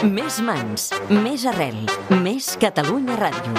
Més mans, més arrel, més Catalunya Ràdio.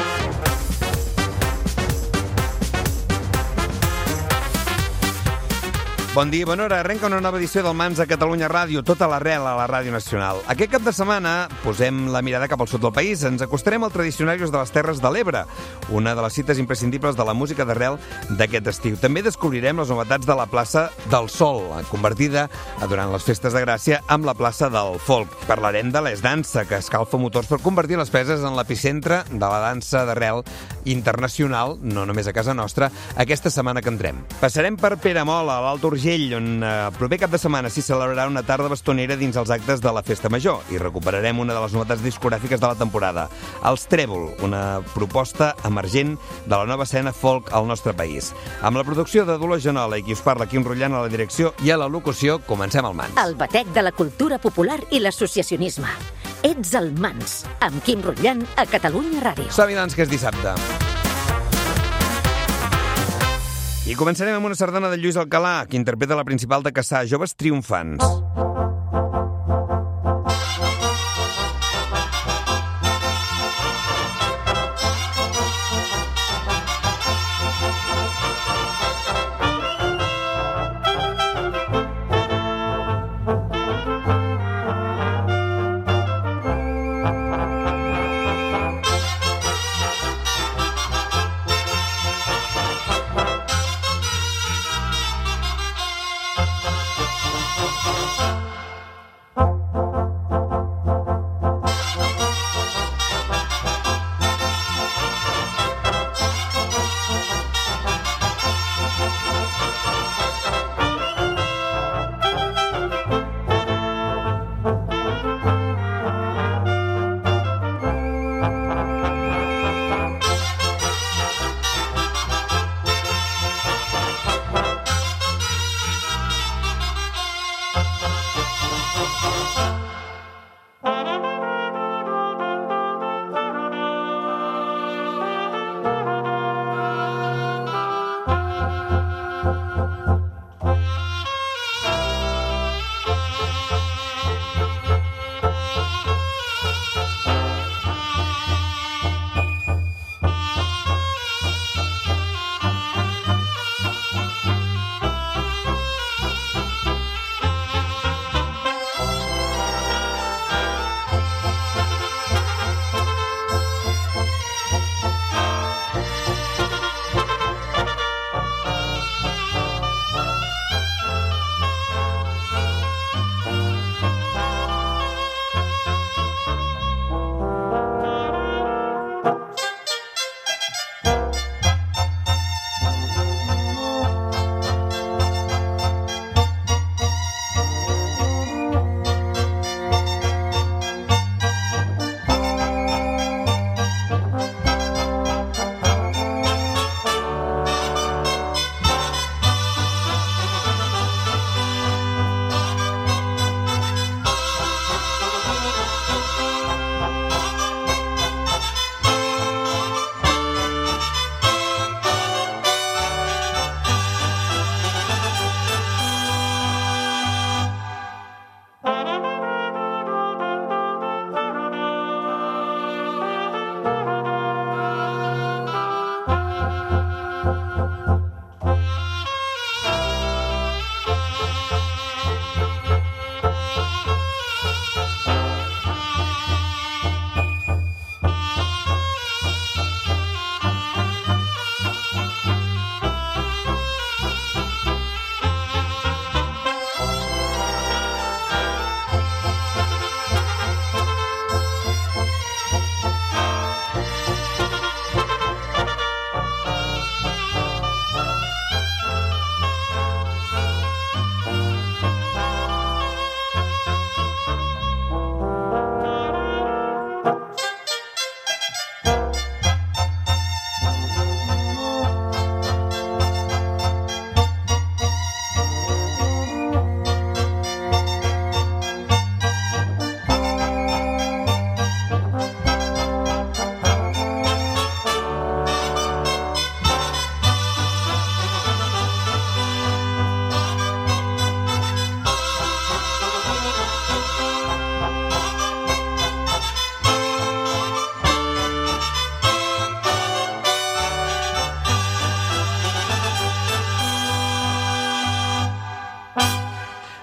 Bon dia i bona hora. Arrenca una nova edició del Mans a Catalunya Ràdio, tota l'arrel a la Ràdio Nacional. Aquest cap de setmana posem la mirada cap al sud del país. Ens acostarem al Tradicionarius de les Terres de l'Ebre, una de les cites imprescindibles de la música d'arrel d'aquest estiu. També descobrirem les novetats de la plaça del Sol, convertida durant les festes de Gràcia amb la plaça del Folk. Parlarem de l'Es Dansa, que escalfa motors per convertir les Preses en l'epicentre de la dansa d'arrel internacional, no només a casa nostra, aquesta setmana que entrem. Passarem per Peramola, a l'Alt Urgell, on el proper cap de setmana s'hi celebrarà una tarda bastonera dins els actes de la Festa Major i recuperarem una de les novetats discogràfiques de la temporada, els Trèvol, una proposta emergent de la nova escena folk al nostre país. Amb la producció de Dolors Genola i qui us parla, Quim Rullant, a la direcció i a la locució, comencem el Mans. El batec de la cultura popular i l'associacionisme. Ets el Mans, amb Quim Rullant a Catalunya Ràdio. Som-hi, doncs, que és dissabte. I començarem amb una sardana de Lluís Alcalà, que interpreta la principal de Cassà, Joves Triomfants.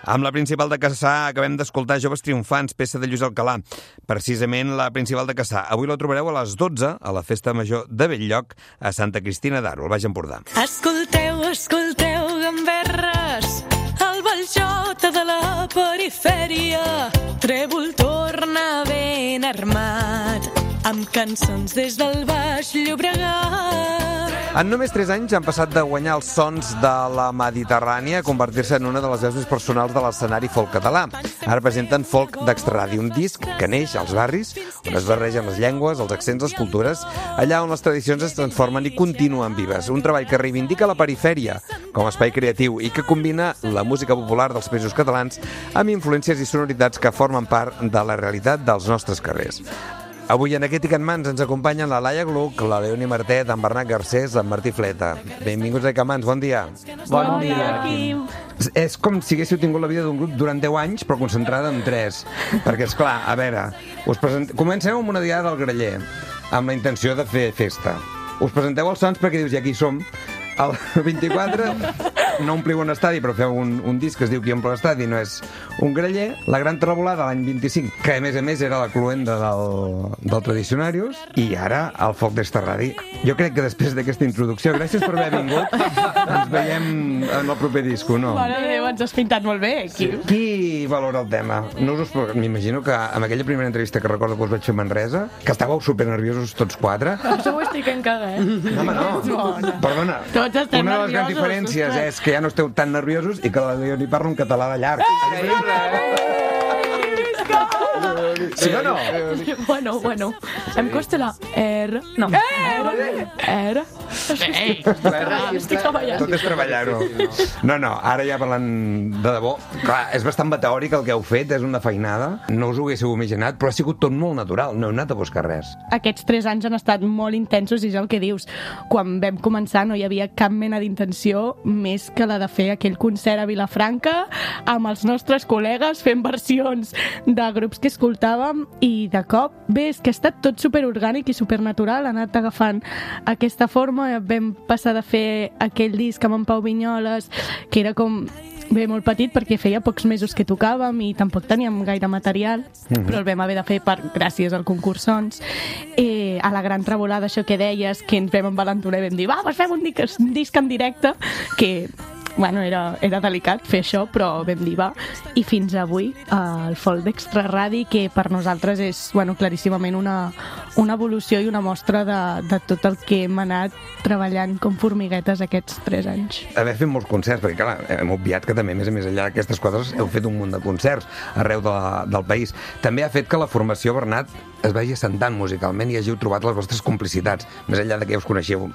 Amb la Principal de Cassà acabem d'escoltar Joves Triomfants, peça de Lluís Alcalà. Precisament la Principal de Cassà. Avui la trobareu a les 12 a la Festa Major de Belllloc a Santa Cristina d'Aro, al Baix Empordà. Escolteu, escolteu, gamberres, el Baljota de la perifèria. Trèvol torna ben armat, amb cançons des del Baix Llobregat. En només 3 anys han passat de guanyar els sons de la Mediterrània a convertir-se en una de les veus més personals de l'escenari folk català. Ara presenten Folk d'Extraràdio, un disc que neix als barris, on es barregen les llengües, els accents, les cultures, allà on les tradicions es transformen i continuen vives. Un treball que reivindica la perifèria com a espai creatiu i que combina la música popular dels països catalans amb influències i sonoritats que formen part de la realitat dels nostres carrers. Avui en Aquest Ican Mans ens acompanyen la Laia Gluck, la Leoni Martet, en Bernat Garcés, en Martí Fleta. Benvinguts a Ican Mans, bon dia. Bon dia, Quim. És com si haguéssiu tingut la vida d'un grup durant 10 anys, però concentrada en 3. Perquè, esclar, a veure, comencem amb una diada del Graller, amb la intenció de fer festa. Us presenteu als Sants perquè dius, ja aquí som. El 24 no ompliu un estadi, però feu un disc que es diu Qui omple l'estadi, no és un graller. La Gran Trebolada l'any 25, que a més era la cluenda del Tradicionarius, i ara el Folk d'Extraràdio. Jo crec que després d'aquesta introducció, gràcies per haver vingut, ens veiem en el proper disco, no? Mare de Déu, ens has pintat molt bé, Quim. Sí. Qui valora el tema? No us m'imagino que amb aquella primera entrevista que recordo que us vaig fer a Manresa, que estàveu supernerviosos tots 4. Això ho estic encara, No, home, no. Perdona. Tots estem una de les grans nerviosos, diferències és que ja no esteu tan nerviosos i que la Leoni parla un català de llarg. Sí o no? Bueno. Em costa la R. No. R. Estic treballant. Tot és treballar-ho. No, ara ja parlant de debò, clar, és bastant meteòric el que heu fet, és una feinada. No us ho haguéssiu imaginat, però ha sigut tot molt natural, no heu anat a buscar res. Aquests 3 anys han estat molt intensos i és el que dius. Quan vam començar no hi havia cap mena d'intenció més que la de fer aquell concert a Vilafranca amb els nostres col·legues fent versions de grups que escoltàvem i de cop, bé, és que ha estat tot superorgànic i supernatural, ha anat agafant aquesta forma. Vam passar de fer aquell disc amb en Pau Vinyoles, que era com bé, molt petit, perquè feia pocs mesos que tocàvem i tampoc teníem gaire material, però el vam haver de fer gràcies al concurs Sons. A la Gran Trebolada, això que deies, que ens vam envalentonar i vam dir, va, pues fem un disc en directe, que bueno, era delicat fer això, però vam dir va. I fins avui el Folk d'Extraràdio, que per nosaltres és claríssimament una evolució i una mostra de tot el que hem anat treballant com formiguetes aquests 3 anys. Haver fet molts concerts, perquè clar, hem obviat que també, més enllà d'aquestes coses, heu fet un munt de concerts arreu del país. També ha fet que la formació, Bernat, es vagi assentant musicalment i hàgiu trobat les vostres complicitats. Més enllà de que ja us coneixeu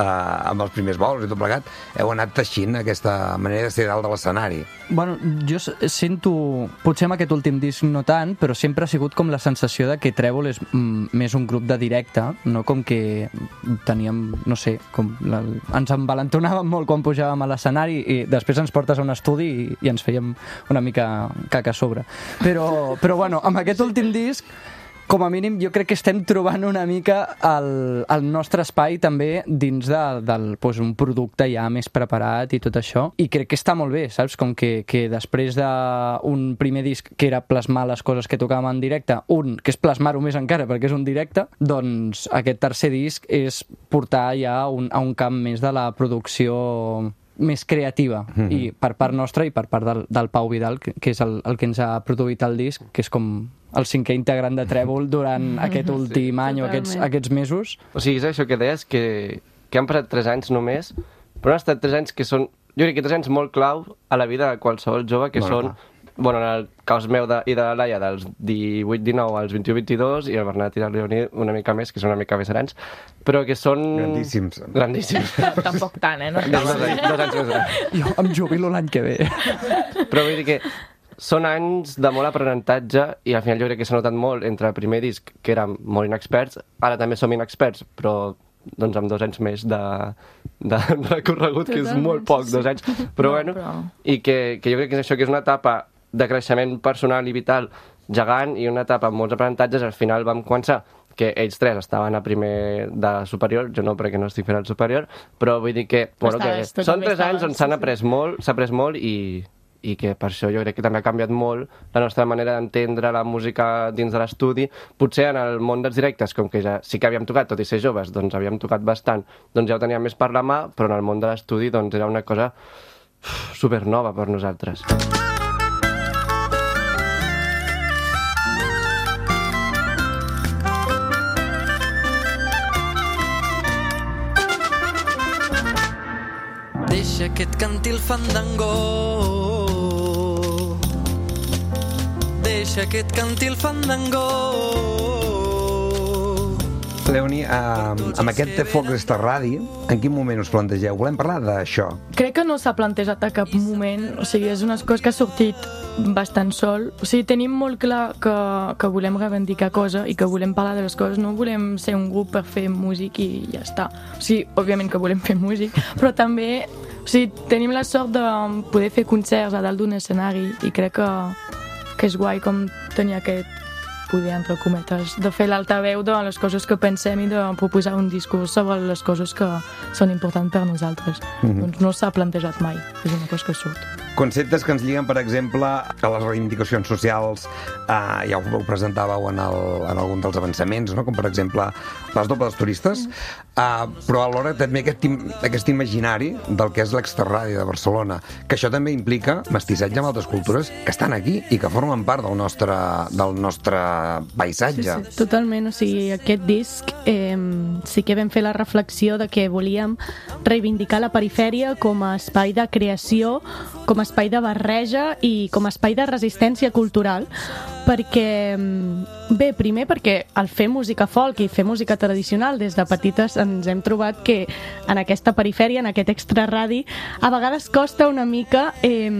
amb els primers vols i tot plegat, heu anat teixint aquesta manera de ser dalt de l'escenari. Bueno, jo sento, potser amb aquest últim disc no tant, però sempre ha sigut com la sensació de que Trèvol és més un grup de directe, no com que teníem, no sé, ens envalentonàvem molt quan pujàvem a l'escenari i després ens portes a un estudi i ens fèiem una mica caca a sobre. Però bueno, amb aquest últim disc com a mínim jo crec que estem trobant una mica el nostre espai també dins un producte ja més preparat i tot això, i crec que està molt bé, saps? Com que després d'un primer disc que era plasmar les coses que tocàvem en directe, que és plasmar-ho més encara perquè és un directe, doncs aquest tercer disc és portar ja a un camp més de la producció més creativa, i per part nostra i per part del Pau Vidal, que és el que ens ha produït el disc, que és com el 5è integrant de Trèvol durant aquest últim any o aquests mesos. O sigui, és això que deies, que han passat 3 anys només, però han estat 3 anys que són, jo crec que 3 anys molt clau a la vida de qualsevol jove, que són, en el cas meu i de la Laia, dels 18-19 als 21-22, i el Bernat i la Leoni una mica més, que són una mica més grans, però que són... Grandíssims. Tampoc tant, no? 2 anys més grans. Jo em jubilo l'any que ve. Però vull dir que són anys de molt aprenentatge i al final jo crec que s'ha notat molt entre el primer disc, que érem molt inexperts, ara també som inexperts, però doncs amb 2 anys més de recorregut, que és molt poc, 2 anys, però bueno, i que jo crec que és això, que és una etapa de creixement personal i vital gegant i una etapa amb molts aprenentatges. Al final vam començar que ells 3 estaven a primer de superior, jo no, perquè no estic fent el superior, però vull dir que, bueno, que són 3 anys on s'ha après molt i que per això jo crec que també ha canviat molt la nostra manera d'entendre la música dins de l'estudi. Potser en el món dels directes, com que ja sí que havíem tocat, tot i ser joves, doncs havíem tocat bastant, doncs ja ho teníem més per la mà, però en el món de l'estudi doncs era una cosa supernova per nosaltres. Deixa que et canti el fandango, deixa que et canti el fandango. Leoni, amb aquest Foc Resta Radi, en quin moment us plantegeu? Volem parlar d'això? Crec que no s'ha plantejat a cap moment, o sigui, és una cosa que ha sortit bastant sol. O sigui, tenim molt clar que volem reivindicar coses i que volem parlar de les coses, no volem ser un grup per fer música i ja està. O sigui, òbviament que volem fer música, però també, o sigui, tenim la sort de poder fer concerts a dalt d'un escenari i crec que és guai com tenir aquest poder, entre cometes, de fer l'altaveu de les coses que pensem i de proposar un discurs sobre les coses que són importants per nosaltres. Doncs no s'ha plantejat mai, és una cosa que surt. Conceptes que ens lliguen, per exemple, a les reivindicacions socials, ja ho presentàveu en algun dels avançaments, no? Com per exemple les dobles turistes, però alhora també aquest imaginari del que és l'extraradi de Barcelona, que això també implica mestissatge amb altres cultures que estan aquí i que formen part del nostre paisatge. Sí, totalment, o sigui, aquest disc sí que vam fer la reflexió de que volíem reivindicar la perifèria com a espai de creació, com a espai de barreja i com a espai de resistència cultural, perquè, bé, primer perquè al fer música folk i fer música tradicional des de petites ens hem trobat que en aquesta perifèria, en aquest extraradi, a vegades costa una mica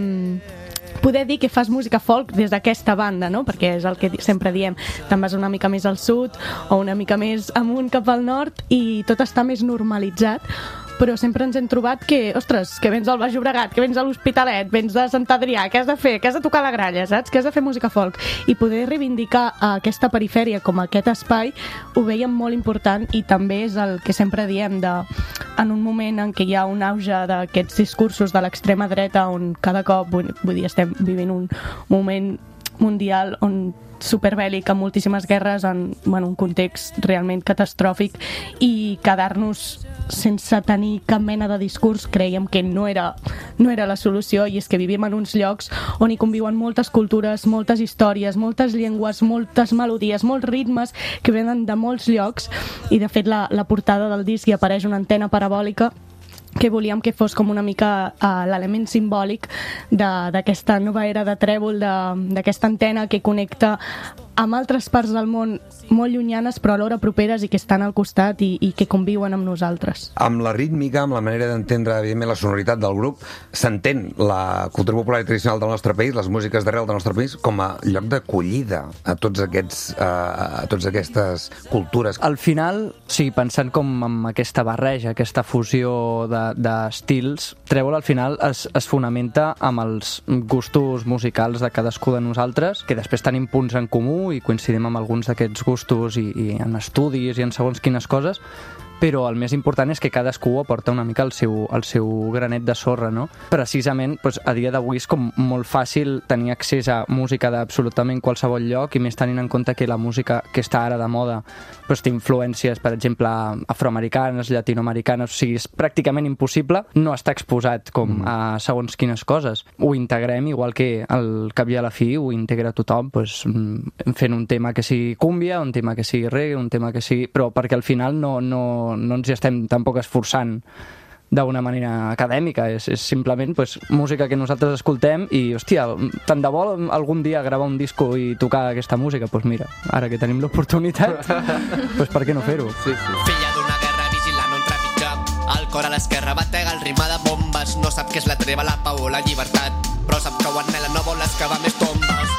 poder dir que fas música folk des d'aquesta banda, no? Perquè és el que sempre diem, te'n vas una mica més al sud o una mica més amunt cap al nord i tot està més normalitzat, però sempre ens hem trobat que, ostres, que vens al Baix Llobregat, que vens a l'Hospitalet, vens de Sant Adrià, què has de fer? Què has de tocar a la gralla, saps? Que has de fer música folk. I poder reivindicar aquesta perifèria com aquest espai ho veiem molt important i també és el que sempre diem en un moment en què hi ha un auge d'aquests discursos de l'extrema dreta on cada cop, vull dir, estem vivint un moment mundial on superbèl·lic, amb moltíssimes guerres en un context realment catastròfic, i quedar-nos sense tenir cap mena de discurs creiem que no era la solució, i és que vivim en uns llocs on hi conviuen moltes cultures, moltes històries, moltes llengües, moltes melodies, molts ritmes que venen de molts llocs, i de fet la portada del disc hi apareix una antena parabòlica que volíem que fos com una mica l'element simbòlic d'aquesta nova era de Trèvol, d'aquesta antena que connecta amb altres parts del món molt llunyanes però alhora properes i que estan al costat i que conviuen amb nosaltres. Amb la rítmica, amb la manera d'entendre evidentment la sonoritat del grup, s'entén la cultura popular i tradicional del nostre país, les músiques d'arrel del nostre país, com a lloc d'acollida a tots aquestes cultures. Al final, sí, pensant com amb aquesta barreja, aquesta fusió d'estils, Trèvol al final es fonamenta amb els gustos musicals de cadascú de nosaltres, que després tenim punts en comú i coincidim amb alguns d'aquests gustos i en estudis i en segons quines coses, però el més important és que cadascú aporta una mica el seu granet de sorra, no? Precisament, doncs, a dia d'avui és com molt fàcil tenir accés a música d'absolutament qualsevol lloc, i més tenint en compte que la música que està ara de moda doncs, té influències, per exemple, afroamericanes, llatinoamericanes, o sigui, és pràcticament impossible no estar exposat com a segons quines coses. Ho integrem, igual que al cap i a la fi ho integra tothom, doncs, fent un tema que sigui cúmbia, un tema que sigui reggae, un tema que sigui... però perquè al final no ens hi estem tampoc esforçant d'una manera acadèmica, és simplement pues, música que nosaltres escoltem i, hòstia, tant de bo algun dia gravar un disco i tocar aquesta música, doncs mira, ara que tenim l'oportunitat, doncs per què no fer-ho? Sí, sí. Filla d'una guerra vigilant un tràfic jam, el cor a l'esquerra batega el ritme de bombes, no sap què és la treva, la pau o la llibertat, però sap que ho anhela, no vol excavar més tombes.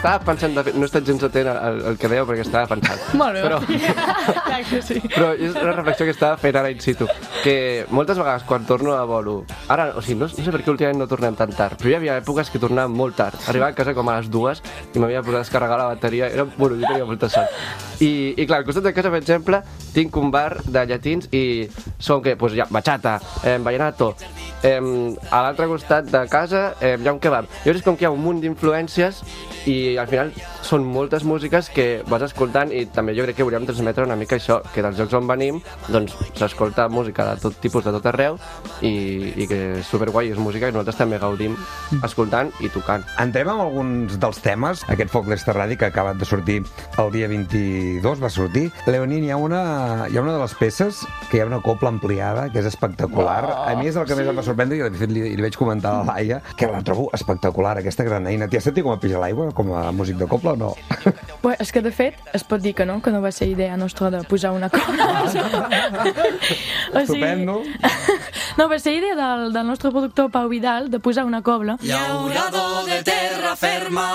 estava pensant, de fet, no he estat gens atent al que dèieu perquè estava pensant. Molt bé. Però, Clar que sí. però és una reflexió que estava fent ara in situ, que moltes vegades quan torno a bolo, ara, o sigui, no sé per què últimament no tornem tan tard, però hi havia èpoques que tornàvem molt tard. Arribava a casa com a les 2 i m'havia posat a descarregar la bateria. Bueno, jo tenia molta sort. I clar, al costat de casa, per exemple, tinc un bar de llatins i són que, doncs, ja, bachata, vallenato. A l'altre costat de casa hi ha un kebab. Llavors és com que hi ha un munt d'influències i al final són moltes músiques que vas escoltant i també jo crec que hauríem de transmetre una mica això, que dels llocs on venim doncs s'escolta música de tot tipus, de tot arreu i que és superguai, és música que nosaltres també gaudim escoltant i tocant. Entrem amb alguns dels temes. Aquest Folk Lester Radi que ha acabat de sortir el dia 22 va sortir. Leonín, hi ha una de les peces que hi ha una copla ampliada que és espectacular. A mi és el que més em va sorprendre i de fet li vaig comentar a la Laia que la trobo espectacular, aquesta gran eina. T'hi has sentit com a pija l'aigua, com a músic de copla o no? Bé, és que de fet es pot dir que no va ser idea nostra de posar una copla. Estupendo. No, va ser idea del nostre productor Pau Vidal de posar una cobla. Llaurador de terra ferma,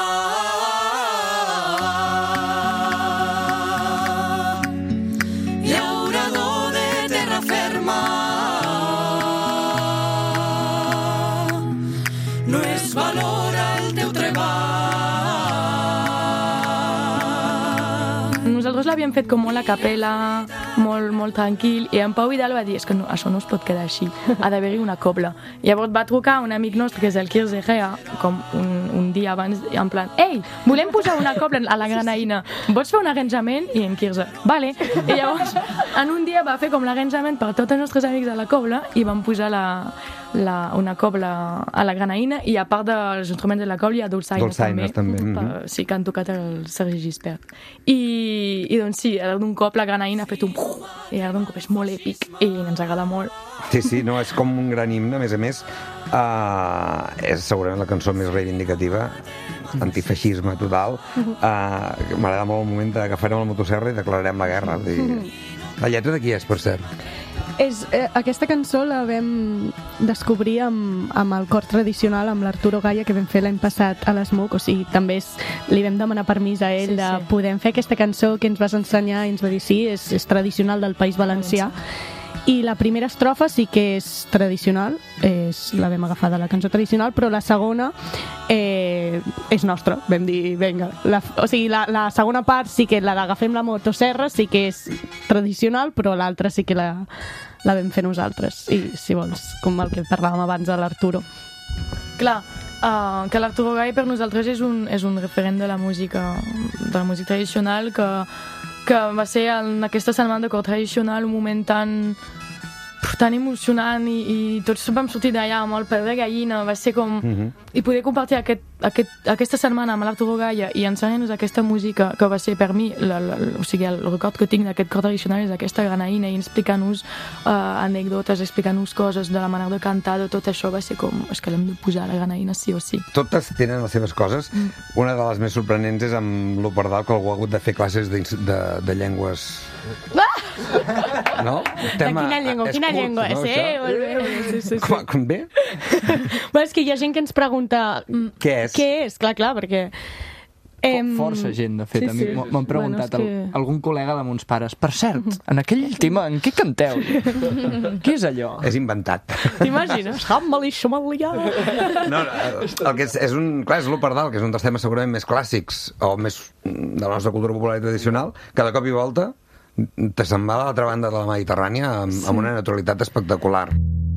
llaurador de terra ferma, no es valora el teu treball. Nosaltres l'havíem fet com molt a capella, molt tranquil, i en Pau Vidal va dir, és que no, això no es pot quedar així, ha d'haver-hi una cobla. Llavors va trucar un amic nostre, que és el Quirze Gea, com un dia abans, en plan, ei, volem posar una cobla a la granaïna, vols fer un arranjament? I en Quirze, vale. I llavors, en un dia va fer com l'arranjament per tots els nostres amics de la cobla i van posar una cobla a la granaïna i a part dels instruments de la cobla hi ha dolçaines també. Sí, que han tocat el Sergi Gispert. I doncs sí, d'un cop la granaïna ha fet un... I d'un cop és molt èpic i ens agrada molt. Sí, no, és com un gran himne, a més. És segurament la cançó més reivindicativa, antifeixisme total. M'agrada molt el moment que agafarem la motosserra i declararem la guerra. La lletra de qui és, per cert? Aquesta cançó la vam descobrir amb el cor tradicional, amb l'Arturo Gaya, que vam fer l'any passat a l'ESMUC. O sigui, també li vam demanar permís a ell de podem fer aquesta cançó que ens vas ensenyar, i ens va dir sí, és tradicional del País Valencià. I la primera estrofa sí que és tradicional, la vam agafar de la cançó tradicional, però la segona és nostra, vam dir, vinga. O sigui, la segona part sí que la d'agafem la motosserra, sí que és tradicional, però l'altra sí que la vam fer nosaltres. I, si vols, com el que parlàvem abans de l'Arturo. Clar, que l'Arturo Gay per nosaltres és un referent de la música tradicional que va ser en aquesta setmana de cor tradicional un moment tan emocionant i tots vam sortir d'allà amb el peu de gallina, va ser com... I poder compartir aquesta setmana amb l'Arturo Gaya i ensenyar-nos aquesta música que va ser per mi, o sigui, el record que tinc d'aquest cor tradicional és aquesta granaïna i explicar-nos anècdotes, explicar-nos coses de la manera de cantar, de tot això va ser com, és que l'hem de posar a la granaïna sí o sí. Totes tenen les seves coses. Una de les més sorprenents és amb l'Operdal, que algú ha hagut de fer classes de llengües... No? Quina llengua? No, sí. Com bé? És que hi ha gent que ens pregunta què és, clar, perquè... Força gent, de fet. A mi m'han preguntat algun col·lega de mons pares, per cert, en aquell tema, en què canteu? Què és allò? És inventat. T'imagines? No, el que és l'Operdal, que és un dels temes segurament més clàssics o més de la nostra cultura popular i tradicional, que de cop i volta te se'n va a l'altra banda de la Mediterrània amb una naturalitat espectacular.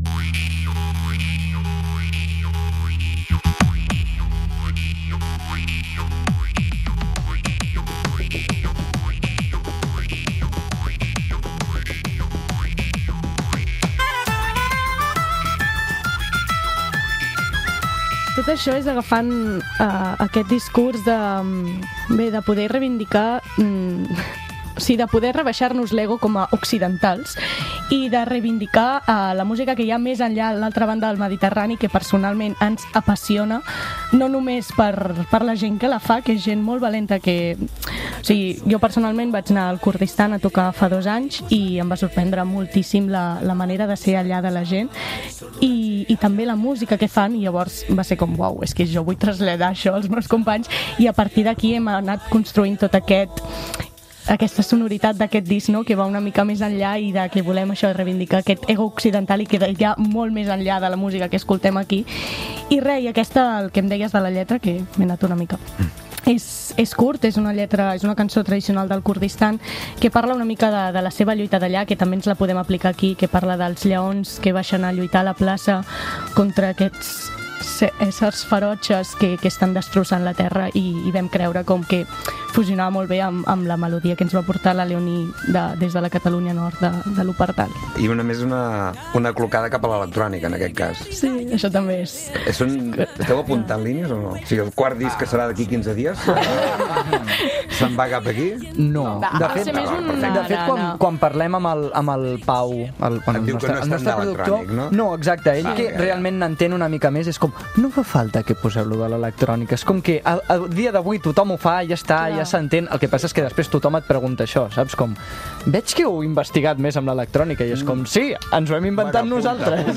Tot això és agafant aquest discurs de poder reivindicar... de poder rebaixar-nos l'ego com a occidentals i de reivindicar la música que hi ha més enllà a l'altra banda del Mediterrani, que personalment ens apassiona, no només per la gent que la fa, que és gent molt valenta, que... O sigui, jo personalment vaig anar al Kurdistan a tocar fa 2 anys i em va sorprendre moltíssim la manera de ser allà de la gent i i també la música que fan, i llavors va ser com, uau, és que jo vull traslladar això als meus companys, i a partir d'aquí hem anat construint tot aquesta sonoritat d'aquest disc, no? Que va una mica més enllà i de que volem això, reivindicar aquest ego occidental i que hi ha molt més enllà de la música que escoltem aquí. I res, i aquesta, el que em deies de la lletra, que m'he anat una mica... És curt, és una cançó tradicional del Kurdistan que parla una mica de la seva lluita d'allà, que també ens la podem aplicar aquí, que parla dels lleons que baixen a lluitar a la plaça contra aquests éssers ferotges que estan destrossant la terra, i vam creure com que fusionava molt bé amb la melodia que ens va portar la Leonie des de la Catalunya Nord de l'Opertal. I una clocada cap a l'electrònica, en aquest cas. Sí, això també és... Esteu apuntant línies o no? O sigui, el quart disc que serà d'aquí 15 dies se'n va cap aquí? No. De fet, quan parlem amb el Pau, el nostre productor... No, exacte, ell que realment n'entén una mica més, és com, no fa falta que poseu-lo de l'electrònica, és com que el dia d'avui tothom ho fa, ja està, ja s'entén. El que passa és que després tothom et pregunta això, saps? Com, veig que heu investigat més amb l'electrònica, i és com, sí, ens ho hem inventat nosaltres.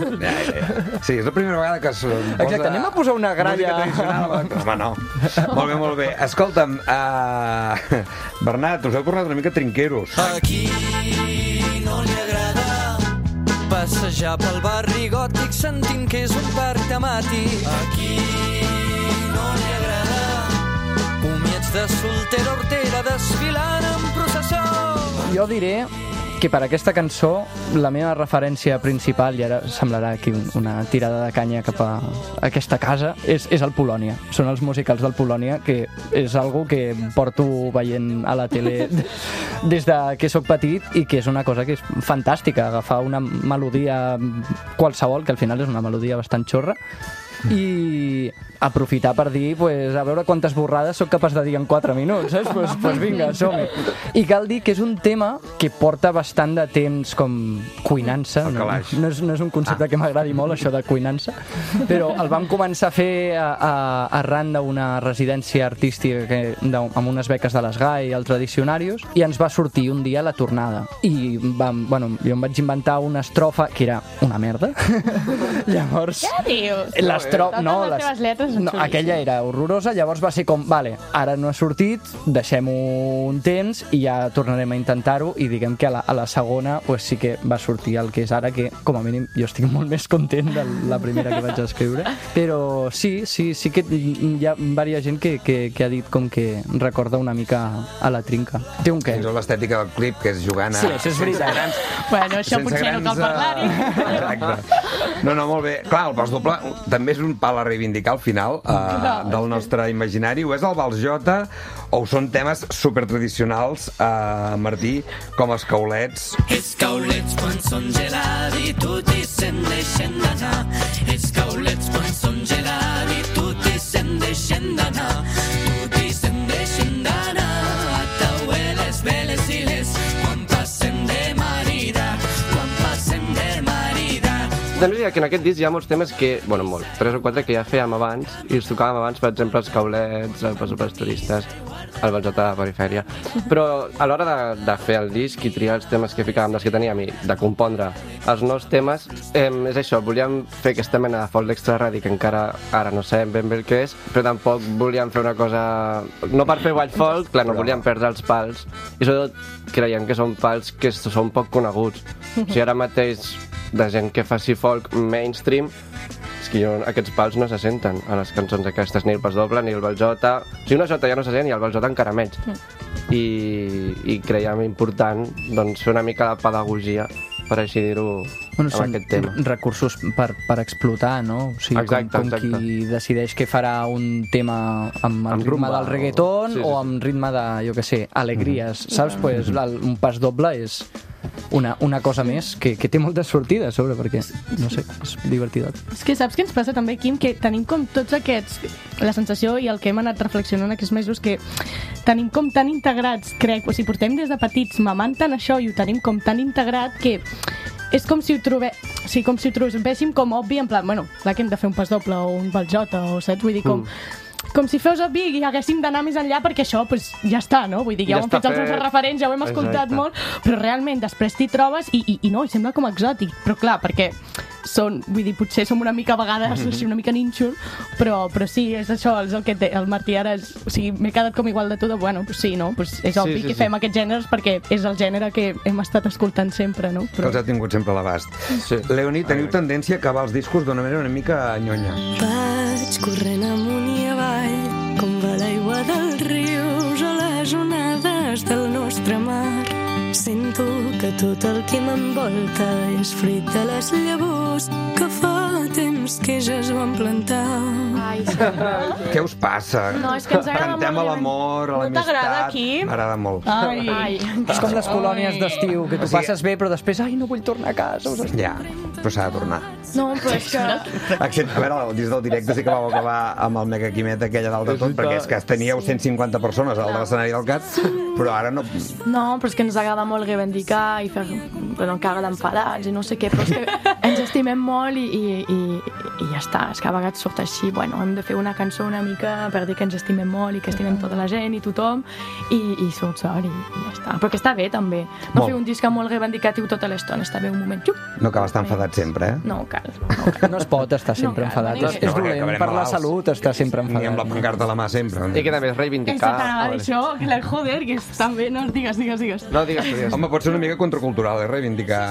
Sí, és la primera vegada que es posa... Exacte, anem a posar una gralla... Home, no. Molt bé. Escolta'm, Bernat, us heu tornat una mica trinqueros. Aquí no li agrada passejar pel barri gòtic sentint que és un parc temàtic. Aquí no li agrada comiats de soltera hortera desfilant en processó. Jo diré que per aquesta cançó la meva referència principal, i ara semblarà aquí una tirada de canya cap a aquesta casa, és el Polònia. Són els musicals del Polònia, que és algo que porto veient a la tele des de que sóc petit, i que és una cosa que és fantàstica, agafar una melodia qualsevol, que al final és una melodia bastant xorra, i aprofitar per dir, pues, a veure quantes borrades sóc capaç de dir en 4 minuts, saps? Pues vinga, som-hi. I cal dir que és un tema que porta bastant de temps com cuinant-se. No és un concepte que m'agradi molt, això de cuinant-se, però el vam començar a fer arran d'una residència artística amb unes beques de l'ESGAE i el Tradicionarius, i ens va sortir un dia la tornada. I jo em vaig inventar una estrofa que era una merda. Llavors... Què dius? Les teves lletres no, aquella era horrorosa, llavors va ser com, vale, ara no ha sortit, deixem-ho un temps i ja tornarem a intentar-ho, i diguem que a la segona pues, sí que va sortir el que és ara, que com a mínim jo estic molt més content de la primera que vaig escriure, però sí que hi ha diversa gent que ha dit com que recorda una mica a la trinca. Té un què? És l'estètica del clip, que és jugant a... Sí, això és veritat. Bueno, això potser no cal parlar-hi. Exacte. No, molt bé. Clar, el Vals Doble també és un pal a reivindicar al final del nostre imaginari. O és el Vals Jota o són temes supertradicionals, Martí, com els caulets. Els caulets quan són geladi tutti se'n deixen d'anar. Els caulets quan són geladi tutti se'n deixen d'anar. Tutti se'n deixen d'anar. A taueles, veles i les quan passem de marida. Quan passem de marida. També diria que en aquest disc hi ha molts temes que, bueno, 3 o 4 que ja fèiem abans, i els tocàvem abans, per exemple, els caulets, els turistes, el Vals Jota de la perifèria. Però a l'hora de fer el disc i triar els temes que ficàvem, dels que teníem, i de compondre els nous temes, és això, volíem fer aquesta mena de folk d'extra radi, que encara ara no sabem ben bé el que és, però tampoc volíem fer una cosa... No per fer wild folk, clar, no volíem perdre els pals, i sobretot creiem que són pals que són poc coneguts. O sigui, ara mateix de gent que faci folk mainstream, és que aquests pals no se senten a les cançons aquestes, ni el Vals Doble ni el Vals Jota. O sigui, una Jota ja no se sent i el Vals Jota encara menys. I creiem important doncs, fer una mica de pedagogia, per així dir-ho, amb aquest tema. Recursos per explotar, no? O sigui, exacte. Qui decideix que farà un tema amb el ritme del reggaeton o amb ritme de, jo què sé, alegries, saps? Pues, un pas doble és una cosa més que té moltes sortides sobre, perquè, no sé, és divertidat. És que saps què ens passa també, Quim? Que tenim com tots aquests... La sensació i el que hem anat reflexionant aquests mesos, que tenim com tan integrats, crec, o sigui, portem des de petits mamant tant això i ho tenim com tan integrat que és com si ho trobéssim com obvi, en plan, bueno, clar que hem de fer un pas doble o un Vals Jota, o saps? Vull dir, com si fos obvi i haguéssim d'anar més enllà, perquè això pues, ja està, no? Vull dir, ja ho han fet els nostres referents, ja ho hem escoltat molt, però realment després t'hi trobes i no, i sembla com exòtic, però clar, perquè vull dir, potser som una mica a vegades així una mica nínxol, però sí, és això, és el que té el Martí ara, o sigui, m'he quedat com igual de tu, bueno, pues sí, no? Pues és obvi que fem aquests gèneres perquè és el gènere que hem estat escoltant sempre, no? Que els ha tingut sempre a l'abast. Leonie, teniu tendència a acabar els discos d'una manera una mica nyonya. Vaig corrent amunt i avall, com va l'aigua dels rius o les onades del nostre mar. Sento que tot el que m'envolta és fruit de les llavors que fa temps que ja es van plantar. Ai, Què us passa? No, és que ens agrada Cantem molt a l'amor, a No l'amistat. t'agrada aquí? M'agrada molt. Ai. És com les colònies d'estiu, que tu passes bé, però després, ai, no vull tornar a casa. Ja, però s'ha de tornar. No, però és que... Excepte, a veure, el disc del directe sí que vau acabar amb el Mega Quimet aquella dalt de tot, perquè és que teníeu 150 persones al de l'escenari del CAT, però ara no... No, però és que ens agrada molt reivindicar i fer cara d'enfadats i no sé què, però és que ens estimem molt i ja està, és que a vegades surt així, bueno, hem de fer una cançó una mica per dir que ens estimem molt i que estimem tota la gent i tothom i surt sort i ja està, però que està bé també, no fer un disc molt reivindicatiu tota l'estona, està bé un moment, No cal estar enfadat sempre, eh? No cal. No es pot estar sempre enfadat. És dolent per la salut estar sempre enfadat. Ni amb la pancarta a la mà sempre. I que també és reivindicar... Això, joder, que està bé, no? Digues. No, digues. Home, pot ser una mica contracultural, reivindicar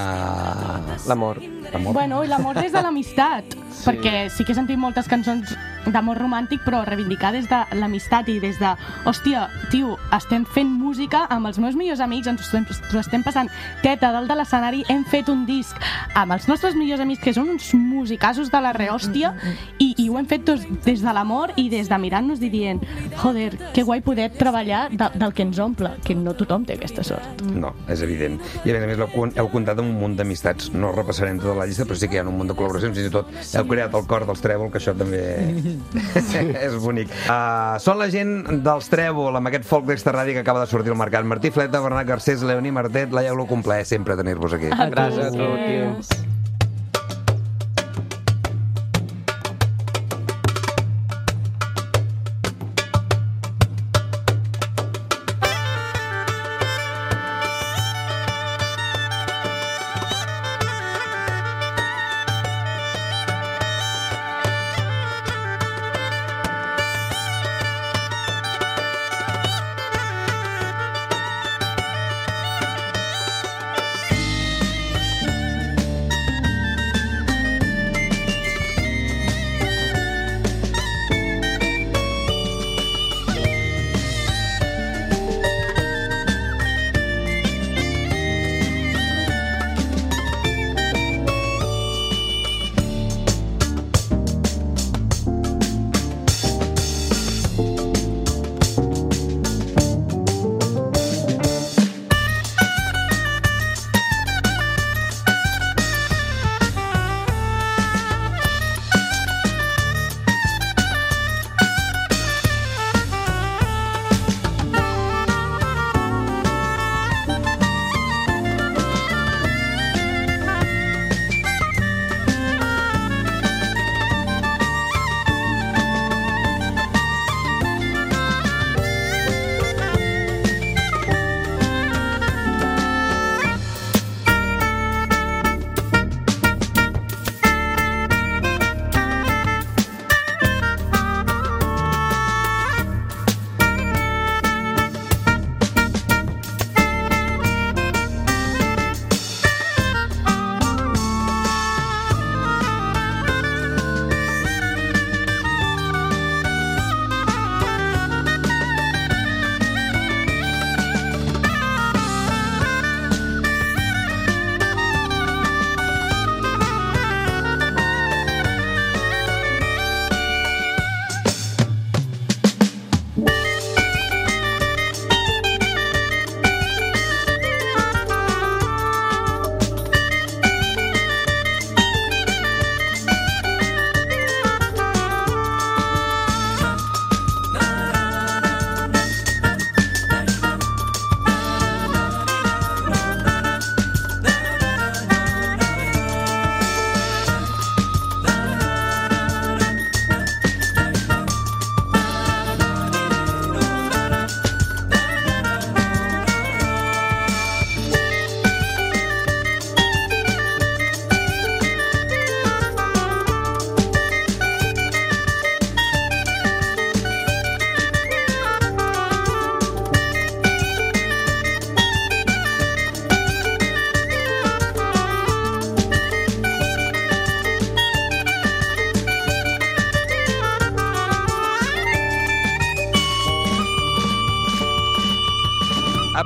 l'amor. Bueno, i l'amor des de l'amistat, perquè sí que he sentit moltes cançons d'amor romàntic, però reivindicar des de l'amistat i des de, hòstia, tio, estem fent música amb els meus millors amics, ens ho estem passant teta dalt de l'escenari, hem fet un disc amb els nostres millors amics, que són uns musicassos de la rehòstia, i ho hem fet des de l'amor i des de mirar-nos i dient, joder, que guai poder treballar del que ens omple, que no tothom té aquesta sort. No, és evident. I a més heu comptat amb un munt d'amistats. No repassarem tota la llista, però sí que hi ha un munt de col·laboracions. Fins i tot heu creat el cor dels Trèvol, que això també és bonic. Són la gent dels Trèvol, amb aquest folk d'Extra Ràdio que acaba de sortir al mercat. Martí Fleta, Bernat Garcés, Leonie Martet, Laia Oló, un plaer sempre tenir-vos aquí. Gràcies a tu, tio.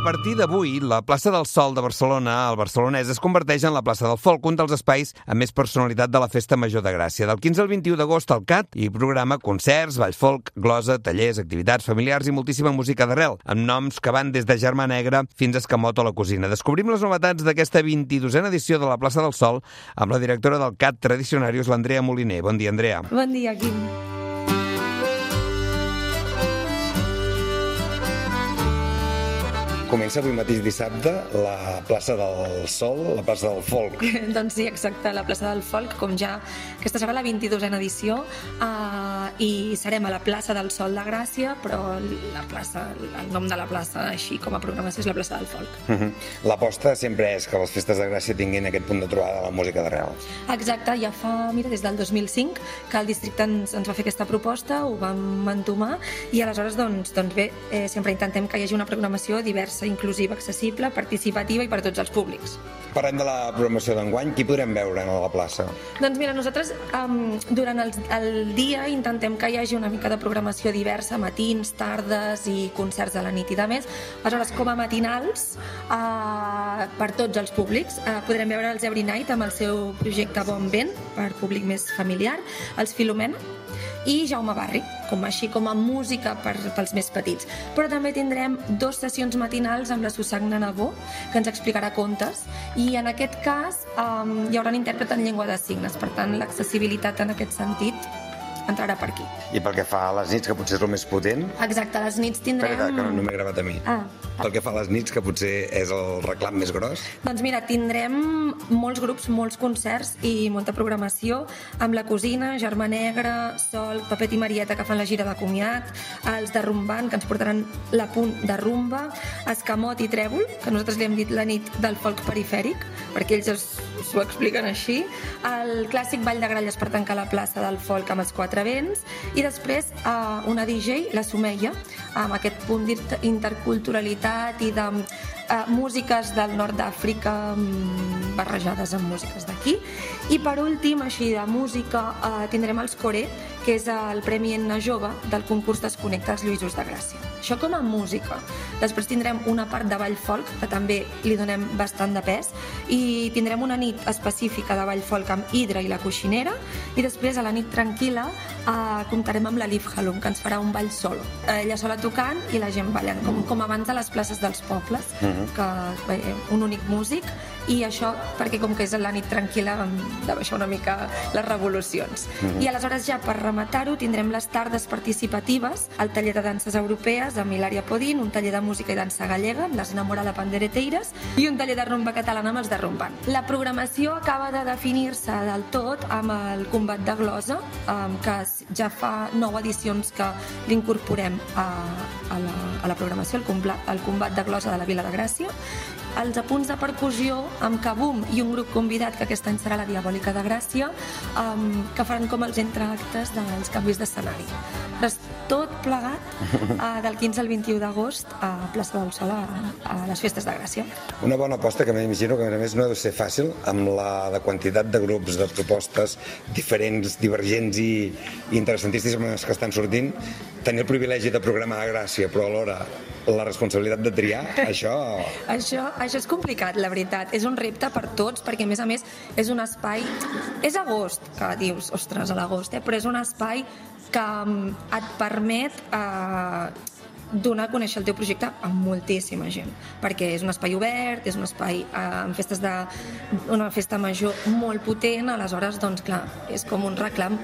partir d'avui, la plaça del Sol de Barcelona, al Barcelonès, es converteix en la plaça del Folk, un dels espais amb més personalitat de la Festa Major de Gràcia. Del 15 al 21 d'agost, el CAT hi programa concerts, ball folk, glosa, tallers, activitats familiars i moltíssima música d'arrel, amb noms que van des de Germà Negra fins a Escamot o la Cosina. Descobrim les novetats d'aquesta 22a edició de la plaça del Sol amb la directora del CAT Tradicionarius, l'Andrea Moliner. Bon dia, Andrea. Bon dia, Quim. Comença avui mateix dissabte la plaça del Sol, la plaça del Folk. Doncs sí, exacte, la plaça del Folk, com ja... Aquesta serà la 22a edició i serem a la plaça del Sol de Gràcia, però la plaça, el nom de la plaça, així com a programació, és la plaça del Folk. L'aposta sempre és que les festes de Gràcia tinguin aquest punt de trobada de la música d'arrel. Exacte, ja fa, mira, des del 2005 que el districte ens va fer aquesta proposta, ho vam entomar i aleshores, doncs bé, sempre intentem que hi hagi una programació diversa, inclusiva, accessible, participativa i per a tots els públics. Parlem de la programació d'enguany. Qui podrem veure a la plaça? Doncs mira, nosaltres durant el dia intentem que hi hagi una mica de programació diversa, matins, tardes i concerts a la nit i de més. Aleshores, com a matinals, per tots els públics, podrem veure els Every Night amb el seu projecte Bon Vent, per públic més familiar, els Filomena i Jaume Barri, així com a música pels més petits. Però també tindrem 2 sessions matinals amb la Susagna Nabó, que ens explicarà contes, i en aquest cas hi haurà un intèrpret en llengua de signes, per tant l'accessibilitat en aquest sentit entrarà per aquí. I pel que fa a les nits, que potser és el més potent? Exacte, a les nits tindrem... Espera, que no m'he gravat a mi. Pel que fa a les nits, que potser és el reclam més gros? Doncs mira, tindrem molts grups, molts concerts i molta programació amb la Cosina, Germà Negra, Sol, Pepet i Marieta, que fan la gira de comiat, els de Rumbant, que ens portaran la punt de rumba, Escamot i Trèvol, que nosaltres li hem dit la nit del folk perifèric, perquè ells s'ho expliquen així, el clàssic ball de gralles per tancar la plaça del folk amb els 4 vents, i després una DJ, la Sumeia, amb aquest punt d'interculturalitat i de músiques del nord d'Àfrica barrejades amb músiques d'aquí. I per últim, així de música, tindrem els Coré, que és el Premi Enna Jove del concurs Desconnecta als Lluïsos de Gràcia. Això com a música. Després tindrem una part de ball folk, que també li donem bastant de pes, i tindrem una nit específica de ball folk amb Hidra i la Coixinera, i després a la nit tranquil·la comptarem amb la Liv Halum, que ens farà un ball solo. Ella sola tocant i la gent ballant, com abans a les places dels pobles, que un únic músic, i això perquè com que és la nit tranquil·la vam de baixar una mica les revolucions. I aleshores ja per rematar-ho tindrem les tardes participatives, el taller de danses europees amb Hilària Podín, un taller de música i dansa gallega amb les Enamorada Pandereteires i un taller de rumba catalana amb els de Rumbant. La programació acaba de definir-se del tot amb el combat de glosa, que ja fa 9 edicions que l'incorporem a la programació, el combat de glosa de la Vila de Gràcia, els apunts de percussió amb Kabum i un grup convidat, que aquest any serà la Diabòlica de Gràcia, que faran com els entreactes dels canvis d'escenari. Res, tot plegat del 15 al 21 d'agost a Plaça del Sol, a les Festes de Gràcia. Una bona aposta que m'imagino que a més no ha de ser fàcil amb la quantitat de grups, de propostes diferents, divergents i interessantíssimes que estan sortint. Tenir el privilegi de programar a Gràcia, però alhora la responsabilitat de triar, això... Això és complicat, la veritat. És un repte per tots, perquè a més és un espai... És agost, que dius, ostres, a l'agost, però és un espai que et permet donar a conèixer el teu projecte a moltíssima gent, perquè és un espai obert, és un espai amb una festa major molt potent, aleshores, doncs clar, és com un reclam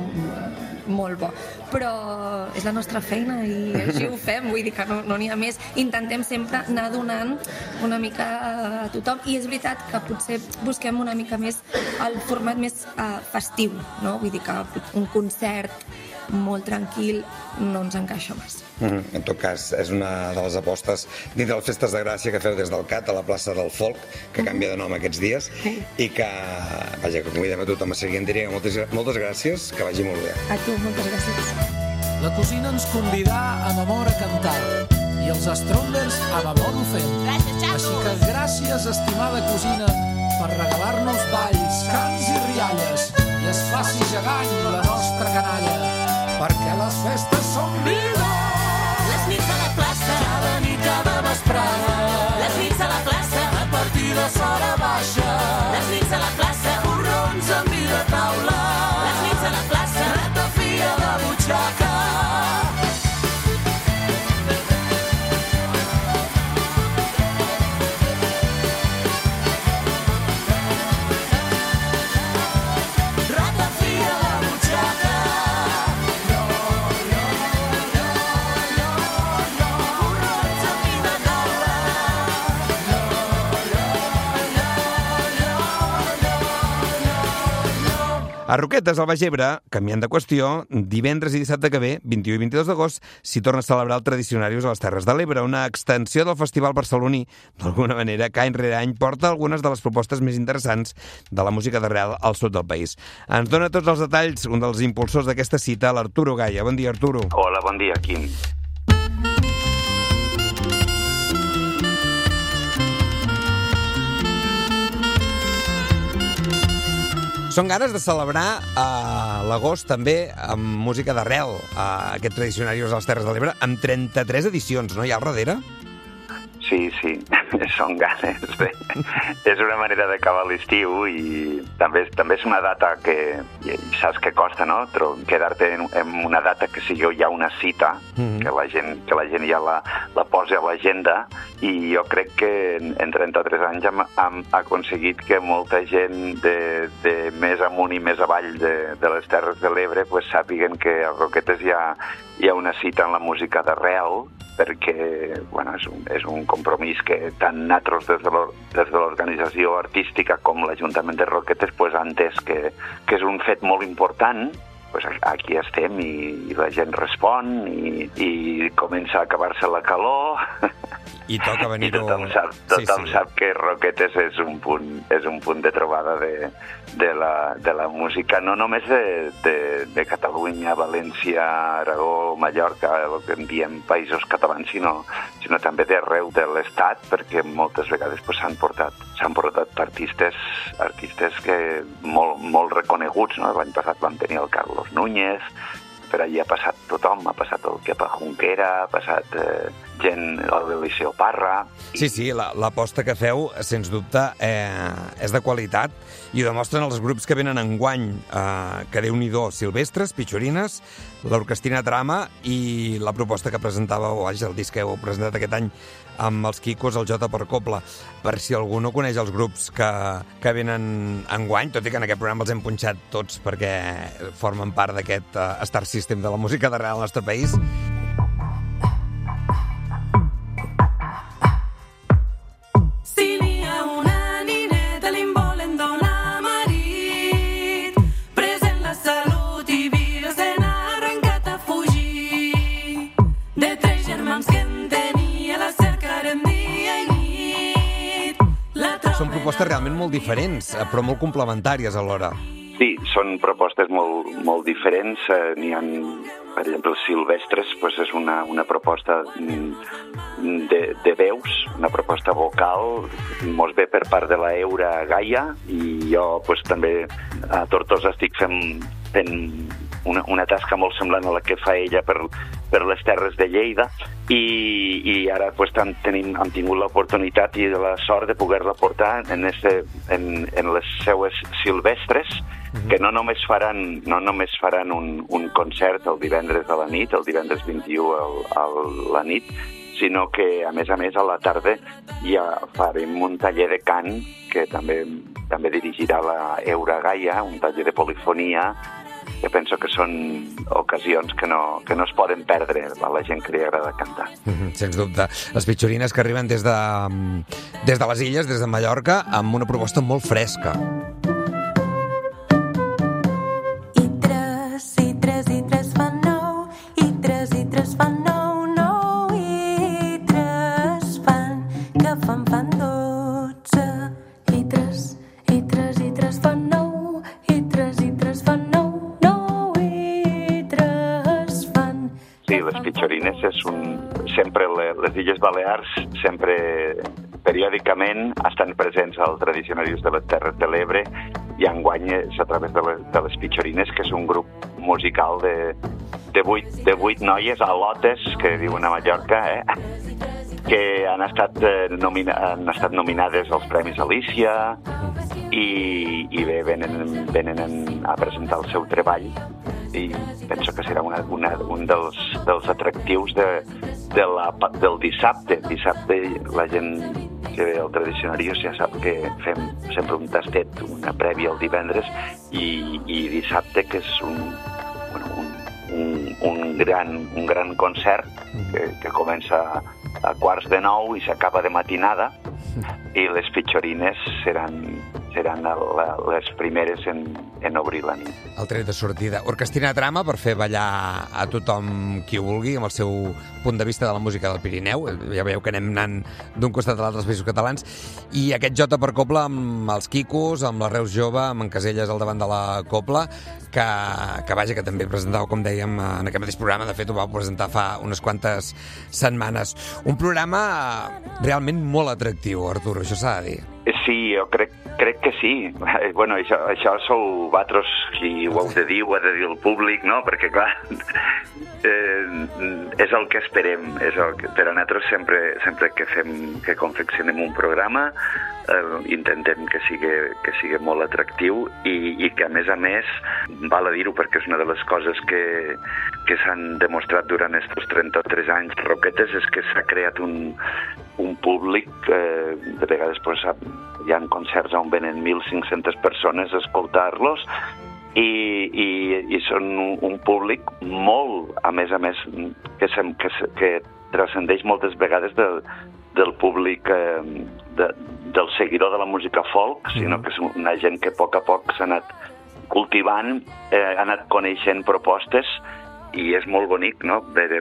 molt bo. Però és la nostra feina i així ho fem, vull dir que no n'hi ha més. Intentem sempre anar donant una mica a tothom, i és veritat que potser busquem una mica més el format més festiu, no? Vull dir que un concert molt tranquil no ens encaixa més. En tot cas, és una de les apostes dins de les Festes de Gràcia que feu des del CAT a la plaça del Folk, que canvia de nom aquests dies, i que, vaja, que convidem a tothom a seguir. Andrea, moltes gràcies, que vagi molt bé. A tu, moltes gràcies. La cosina ens convidà amb amor a cantar i els Strombers amb amor ho fem. Així que gràcies, estimada cosina, per regalar-nos balls, cants i rialles, i es faci gegant la nostra canalla, perquè les festes són vida. Les nits a la plaça, cada nit, cada vesprada. de Sora Baixa. Les nits a la plaça, porrons amb vi de taula. Les nits a la plaça, ratafia de butxaca. A Roquetes, al Baix Ebre, canviant de qüestió, divendres i dissabte que ve, 21 i 22 d'agost, s'hi torna a celebrar el Tradicionarius a les Terres de l'Ebre, una extensió del festival barceloní, d'alguna manera, que any rere any porta algunes de les propostes més interessants de la música d'arrel al sud del país. Ens dona tots els detalls un dels impulsors d'aquesta cita, l'Arturo Gaia. Bon dia, Arturo. Hola, bon dia, Quim. Són ganes de celebrar l'agost també amb música d'arrel, aquest Tradicionarius a les Terres de l'Ebre, amb 33 edicions, no hi ha al darrere? Sí, són ganes. Bé, és una manera d'acabar l'estiu i també és una data que saps que costa, no? Quedar-te en una data que sigui ja una cita, que la gent ja la posi a l'agenda, i jo crec que en 33 anys hem aconseguit que molta gent de més amunt i més avall de les Terres de l'Ebre pues sàpiguen que a Roquetes hi ha una cita en la música d'arrel, perquè bueno, és un compromís que tant nosaltres des de l'organització artística com l'Ajuntament de Roquetes pues, han entès que és un fet molt important. Pues aquí estem i la gent respon i comença a acabar-se la calor. I toca venir-ho... Tothom sap que Roquetes és un punt de trobada de la música, no només de Catalunya, València, Aragó, Mallorca, el que en diem països catalans, sinó també d'arreu de l'Estat, perquè moltes vegades s'han portat artistes que molt reconeguts, no? L'any passat vam tenir el Carlos Núñez, per allí ha passat tothom, ha passat el Kepa Junquera, ha passat gent, l'Eliseo Parra... Sí, l'aposta que feu, sens dubte, és de qualitat i ho demostren els grups que venen enguany, que Déu-n'hi-do, Silvestres, Pichorines, l'Orquestina Trama i la proposta que presentàveu, el disc que heu presentat aquest any amb els Quicos, el Jota per Copla. Per si algú no coneix els grups que venen enguany, tot i que en aquest programa els hem punxat tots perquè formen part d'aquest Star System de la música d'arrel al nostre país. Són propostes realment molt diferents, però molt complementàries alhora. Sí, són propostes molt diferents. N'hi ha, per exemple, Silvestres, pues és una proposta de veus, una proposta vocal, molt bé per part de la Eura Gaia, i jo pues, també a Tortosa estic fent una tasca molt semblant a la que fa ella per les Terres de Lleida, i ara pues, hem tingut l'oportunitat i la sort de poder-la portar en les seues Silvestres, que no només faran un concert el divendres a la nit, el divendres 21 a la nit, sinó que, a més, a la tarda ja farem un taller de cant que també dirigirà la Eura Gaia, un taller de polifonia, que penso que són ocasions que no es poden perdre a la gent que li agrada cantar. Sens dubte. Les Pichorines que arriben des de les Illes, des de Mallorca, amb una proposta molt fresca. Sempre les Illes Balears, periòdicament, estan presents al Tradicionarius de les Terres de l'Ebre, i enguany és a través de les Pichorines, que és un grup musical de 8 noies alotes, que diuen a Mallorca, que han estat nominades als Premis Alícia i bé, venen a presentar el seu treball i penso que serà un dels atractius del dissabte. Dissabte la gent que ve al Tradicionarius ja sap que fem sempre un tastet, una prèvia el divendres i dissabte, que és un gran concert que comença a 8:45 i s'acaba de matinada, i les pitxorines seran les primeres en obrir la nit. El tret de sortida. Orquestina Trama per fer ballar a tothom qui vulgui, amb el seu punt de vista de la música del Pirineu. Ja veieu que anem anant d'un costat a l'altre els Països Catalans. I aquest Jota per Copla amb els Quicos, amb la Reus Jove, amb en Caselles al davant de la Copla, que també presentàveu, com dèiem, en aquest mateix programa. De fet, ho vau presentar fa unes quantes setmanes. Un programa realment molt atractiu, Artur, això s'ha de dir. Sí, jo crec que sí. Bueno, això sou vosaltres qui ho heu de dir, ho ha de dir el públic, no? Perquè, clar, és el que esperem. Per a nosaltres, sempre que confeccionem un programa, intentem que sigui molt atractiu i que, a més, val a dir-ho perquè és una de les coses que s'han demostrat durant aquests 33 anys Roquetes, és que s'ha creat un públic, de vegades hi ha concerts on venen 1.500 persones a escoltar-los i són un públic molt, a més, que transcendeix moltes vegades del públic del seguidor de la música folk, sinó que és una gent que a poc s'ha anat cultivant, ha anat coneixent propostes i és molt bonic, no?, veure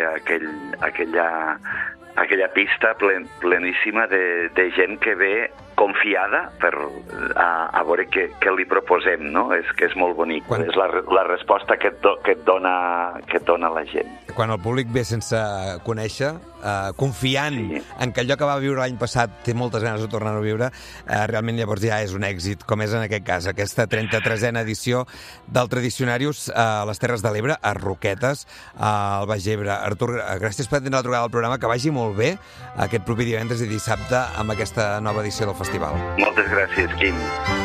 aquella pista pleníssima de gent que ve confiada a veure què li proposem, no? És que és molt bonic. És la resposta que et dona la gent. Quan el públic ve sense conèixer, confiant en que allò que va viure l'any passat té moltes ganes de tornar-ho a viure, realment llavors ja és un èxit, com és en aquest cas, aquesta 33a edició del Tradicionarius a les Terres de l'Ebre, a Roquetes, al Baix Ebre. Artur, gràcies per atendre la trucada del programa, que vagi molt bé aquest proper divendres i dissabte amb aquesta nova edició del festival. Moltes gràcies, Quim.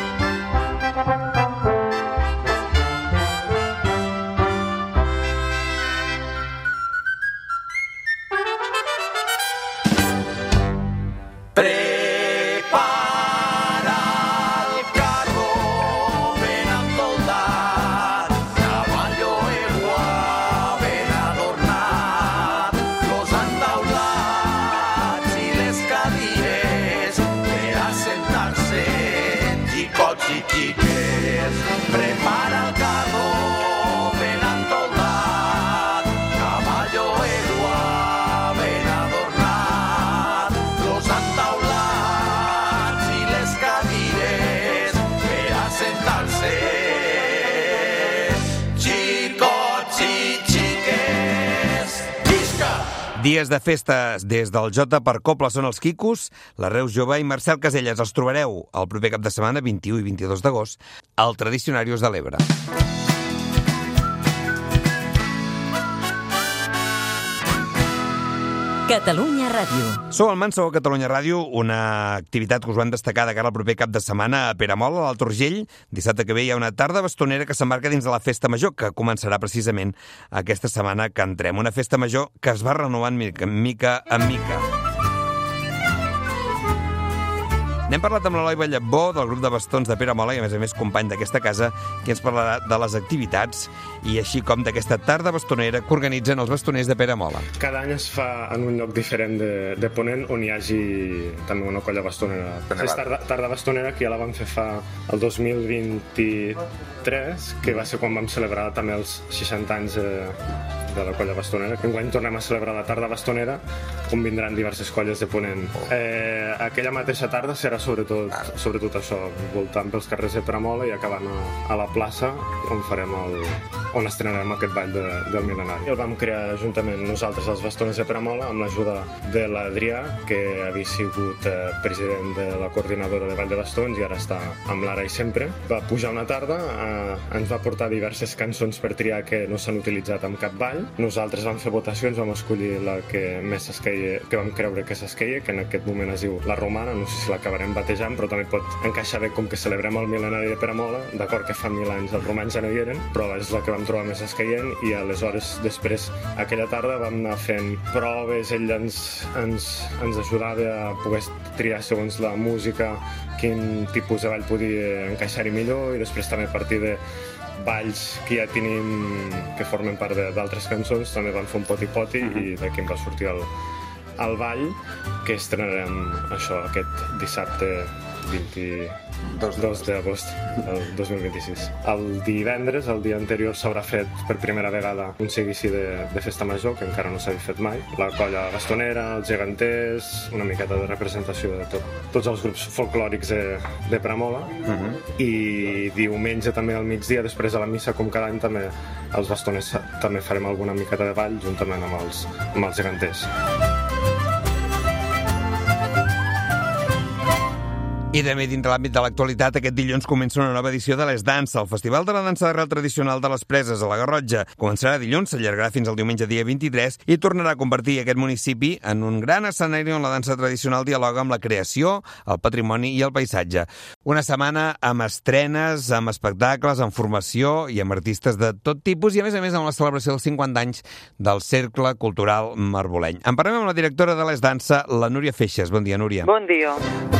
Dies de festes des del Jota per Copla són els Quicos, la Reus Jove i Marcel Caselles. Els trobareu el proper cap de setmana, 21 i 22 d'agost, al Tradicionarius de l'Ebre. Catalunya Ràdio. Sou al Mans, sou a Catalunya Ràdio, una activitat que us van destacar de cara al proper cap de setmana a Peramola, a l'Alt Urgell. Dissabte que ve hi ha una tarda bastonera que s'emmarca dins de la Festa Major, que començarà precisament aquesta setmana que entrem. Una festa major que es va renovant mica en mica. N'hem parlat amb l'Eloi Ballabó, del grup de bastons de Peramola, i a més company d'aquesta casa, que ens parlarà de les activitats i així com d'aquesta tarda bastonera que organitzen els bastoners de Peramola. Cada any es fa en un lloc diferent de Ponent, on hi hagi també una colla bastonera. És tarda bastonera, que ja la vam fer fa el 2023, que va ser quan vam celebrar també els 60 anys de la colla bastonera. Enguany tornem a celebrar la tarda bastonera, on vindran diverses colles de Ponent. Aquella mateixa tarda serà sobretot això, voltant pels carrers de Peramola i acabant a la plaça, on farem on estrenarem aquest ball del mil·lenari. El vam crear juntament nosaltres, els Bastones de Peramola, amb l'ajuda de l'Adrià, que havia sigut president de la coordinadora de Ball de Bastons i ara està amb l'Ara i Sempre. Va pujar una tarda, ens va portar diverses cançons per triar que no s'han utilitzat en cap ball. Nosaltres vam fer votacions, vam escollir la que més s'esqueia, que vam creure que s'esqueia, que en aquest moment es diu La Romana, no sé si l'acabarem batejant, però també pot encaixar bé com que celebrem el mil·lenari de Peramola, d'acord que fa 1000 anys els romans ja no hi eren, però és la que vam trobar més escaient i aleshores després aquella tarda vam anar fent proves, ell ens ajudava a poder triar segons la música quin tipus de ball podia encaixar-hi millor i després també a partir de balls que ja tenim que formen part d'altres cançons també van fer un poti-poti i d'aquí em va sortir el ball que estrenarem això aquest dissabte 22 d'agost del 2026. El divendres, el dia anterior, s'haurà fet per primera vegada un seguici de festa major, que encara no s'havia fet mai. La colla bastonera, els geganters, una miqueta de representació de tots els grups folclòrics de Peramola. I diumenge també al migdia, després de la missa, com cada any, també els bastoners també farem alguna miqueta de ball juntament amb els geganters. I també dintre l'àmbit de l'actualitat, aquest dilluns comença una nova edició de Les Dansa, el Festival de la Dansa d'Arrel Tradicional de les Preses a la Garrotxa. Començarà dilluns, s'allargarà fins al diumenge dia 23 i tornarà a convertir aquest municipi en un gran escenari on la dansa tradicional dialoga amb la creació, el patrimoni i el paisatge. Una setmana amb estrenes, amb espectacles, amb formació i amb artistes de tot tipus i, a més, amb la celebració dels 50 anys del Cercle Cultural Marboleny. En parlem amb la directora de Les Dansa, la Núria Feixes. Bon dia, Núria. Bon dia.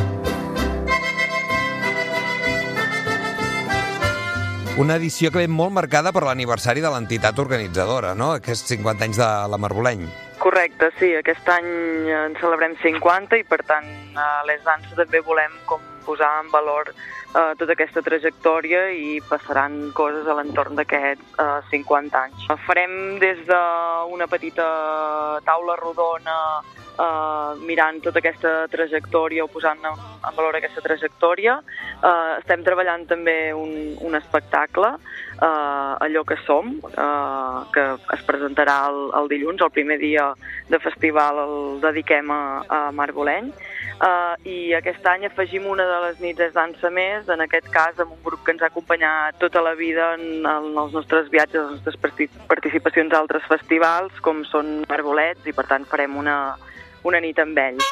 Una edició que ve molt marcada per l'aniversari de l'entitat organitzadora, no? Aquests 50 anys de la Marboleny. Correcte, sí. Aquest any en celebrem 50 i, per tant, a Les Dansa també volem posar en valor tota aquesta trajectòria i passaran coses a l'entorn d'aquests 50 anys. Farem des d'una petita taula rodona mirant tota aquesta trajectòria o posant en valor aquesta trajectòria. Estem treballant també un espectacle, Allò que som, que es presentarà el dilluns, el primer dia de festival el dediquem a Marboleny. I aquest any afegim una de les nits de dansa més, en aquest cas amb un grup que ens ha acompanyat tota la vida en els nostres viatges, les nostres participacions a altres festivals, com són Marbolets, i per tant farem una nit amb ells.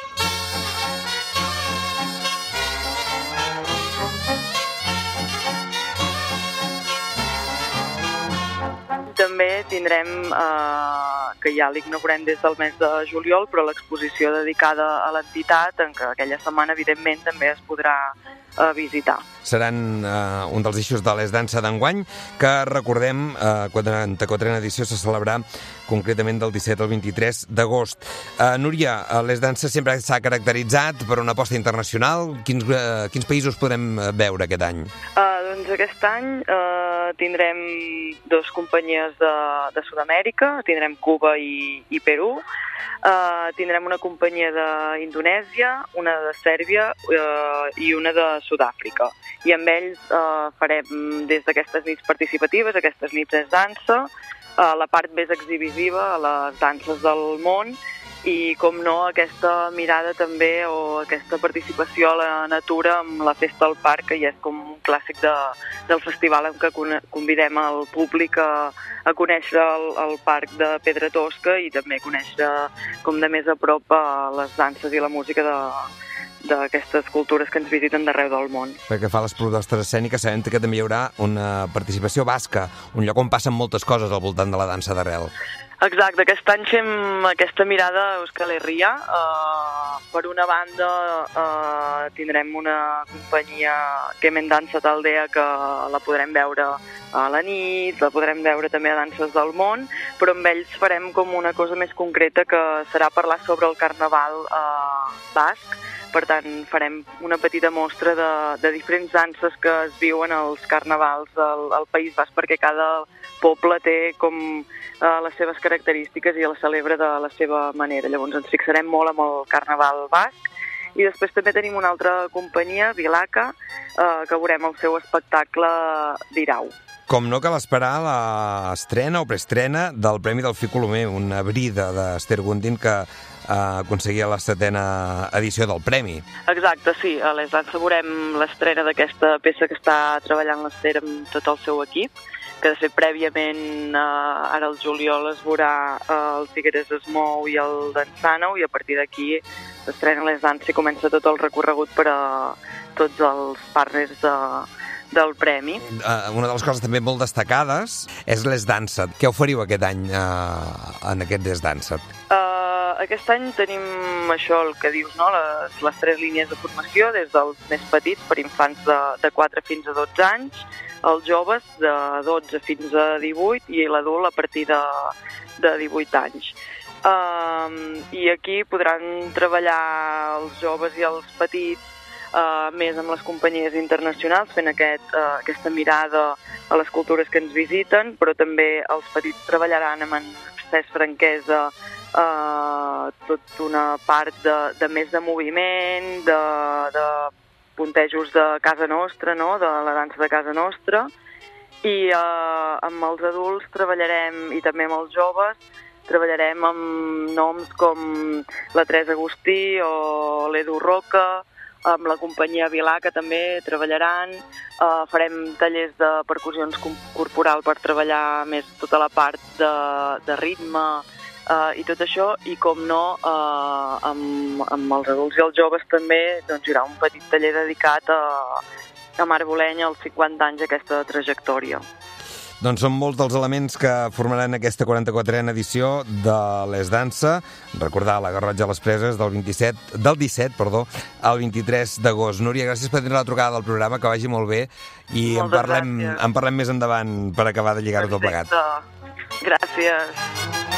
També tindrem, que ja l'ignorem des del mes de juliol, però l'exposició dedicada a l'entitat, en què aquella setmana, evidentment, també es podrà visitar. Seran un dels eixos de Les Dansa d'enguany, que recordem, 44a edició se celebrarà concretament del 17 al 23 d'agost. Núria, Les Dansa sempre s'ha caracteritzat per una aposta internacional. Quins països podrem veure aquest any? Doncs aquest any tindrem dues companyies de Sud-amèrica, tindrem Cuba i Perú, tindrem una companyia d'Indonèsia, una de Sèrbia i una de Sud-àfrica. I amb ells farem des d'aquestes nits participatives, aquestes nits és dansa, la part més exhibisiva, a les danses del món, i, com no, aquesta mirada també o aquesta participació a la natura amb la Festa al Parc, que ja és com un clàssic del festival en què convidem el públic a conèixer el parc de Pedra Tosca i també conèixer com de més a prop les danses i la música d'aquestes cultures que ens visiten d'arreu del món. Perquè fa les propostes escèniques, sabem que també hi haurà una participació basca, un lloc on passen moltes coses al voltant de la dansa d'arrel. Exacte, aquest any fem aquesta mirada a Euskal Herria. Per una banda tindrem una companyia que Hemen Dansa Taldea, que la podrem veure a la nit, la podrem veure també a Danses del Món, però amb ells farem com una cosa més concreta, que serà parlar sobre el carnaval basc. Per tant, farem una petita mostra de diferents danses que es viuen als carnavals al País Basc, perquè cada poble té com les seves característiques i la celebra de la seva manera. Llavors ens fixarem molt amb el carnaval basc I després també tenim una altra companyia, Vilaca, que veurem el seu espectacle d'Irau. Com no cal esperar l'estrena o preestrena del Premi del Fi Colomer, una brida d'Ester Gundin que aconseguia la 7a edició del Premi. Exacte, sí. A Les Dansa veurem l'estrena d'aquesta peça que està treballant l'Ester amb tot el seu equip, que de fet prèviament ara el juliol es veurà el Figueres es mou i el Dansàneu, i a partir d'aquí s'estrena Les Dansa i comença tot el recorregut per a tots els partners del Premi. Una de les coses també molt destacades és Les Dansa. Què oferiu aquest any en aquest Les Dansa? Aquest any tenim això, el que dius, no? Les 3 línies de formació, des dels més petits, per infants de 4 fins a 12 anys, els joves de 12 fins a 18 i l'adult a partir de 18 anys. I aquí podran treballar els joves i els petits més amb les companyies internacionals, fent aquesta mirada a les cultures que ens visiten, però també els petits treballaran amb en Cesc Franquesa tota una part de més de moviment, de puntejos de casa nostra, no? De la dansa de casa nostra, i amb els adults treballarem, i també amb els joves, treballarem amb noms com la Teresa Agustí o l'Edu Roca, amb la companyia Vilaca també treballaran, farem tallers de percussions corporal per treballar més tota la part de ritme i tot això, i com no, amb els adults i els joves també doncs, hi haurà un petit taller dedicat a Mar Bolenya als 50 anys d'aquesta trajectòria. Doncs són molts dels elements que formaran aquesta 44a edició de Les Dansa. Recordar la Garrotxa a les Preses del 17 al 23 d'agost. Núria, gràcies per tenir la trucada del programa, que vagi molt bé, i en parlem més endavant per acabar de lligar-ho tot plegat. Gràcies.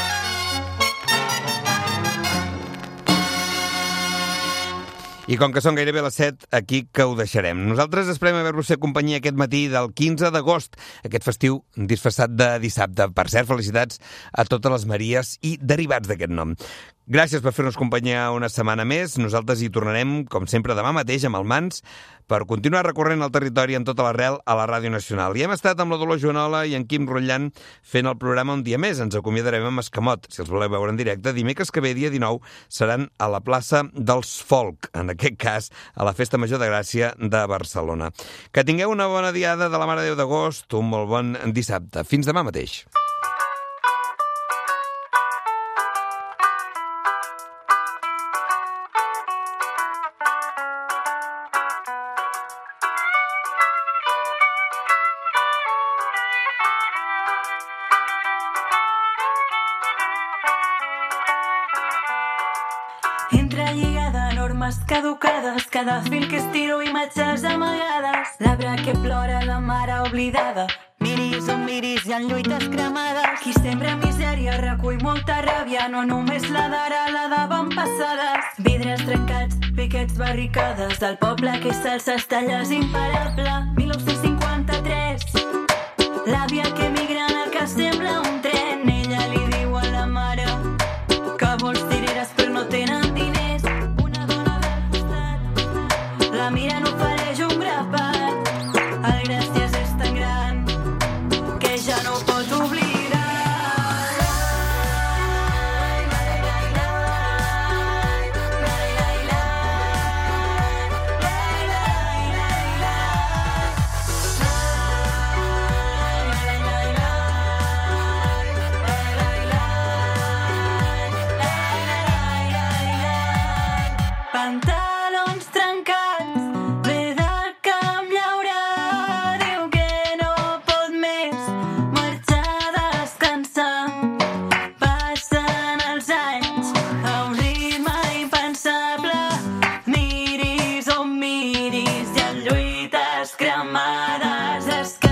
I com que són gairebé les 7, aquí que ho deixarem. Nosaltres esperem haver-vos fet companyia aquest matí del 15 d'agost, aquest festiu disfressat de dissabte. Per cert, felicitats a totes les Maries i derivats d'aquest nom. Gràcies per fer-nos companyia una setmana més. Nosaltres hi tornarem, com sempre, demà mateix amb el Mans, per continuar recorrent el territori en tota l'arrel a la Ràdio Nacional. I hem estat amb la Dolors Joanola i en Quim Rotllan fent el programa un dia més. Ens acomiadarem amb Escamot. Si els voleu veure en directe, dimecres que ve, dia 19, seran a la plaça dels Folk, en aquest cas a la Festa Major de Gràcia de Barcelona. Que tingueu una bona diada de la Mare de Déu d'agost, un molt bon dissabte. Fins demà mateix. Entrelligada, normes caducades, cada fil que estiro, imatges amagades, l'arbre que plora, la mare oblidada, miris on miris hi ha lluites cremades, qui sembra misèria recull molta ràbia, no només la d'ara, la d'avantpassades, vidres trencats, piquets, barricades, del poble que s'alça estalles imparable, 1953, l'àvia que migra en el que sembla un tren, ella li diu a la mare que vols tireres però no tenen diners, una dona del costat la mira, no ofereix un grapat, el gràcies és tan gran que ja no pot oblidar. Pantalons trencats, ve del camp llaurar, diu que no pot més marxar a descansar. Passen els anys a un ritme impensable, miris on miris hi ha lluites cremades,